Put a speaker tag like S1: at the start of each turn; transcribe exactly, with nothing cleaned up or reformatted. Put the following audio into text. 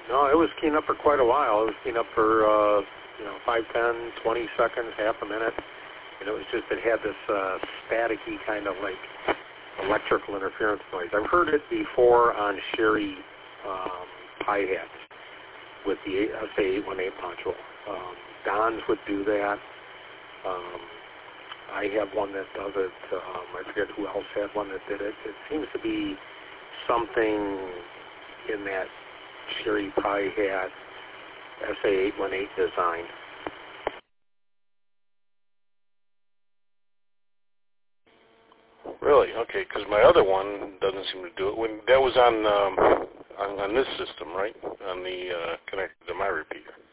S1: No, it was keying up for quite a while. It was keying up for, uh, you know, five, ten, twenty seconds, half a minute. And it was just, it had this uh, staticky kind of like electrical interference noise. I've heard it before on Sherry um, hi-hats with the S A eight one eight module. Um, Don's would do that. Um, I have one that does it. Um, I forget who else had one that did it. It seems to be something in that Sherry Pie hat S A eight one eight design.
S2: Really? Okay, because my other one doesn't seem to do it. When that was on um, on, on this system, right? On the uh, connected to my repeater.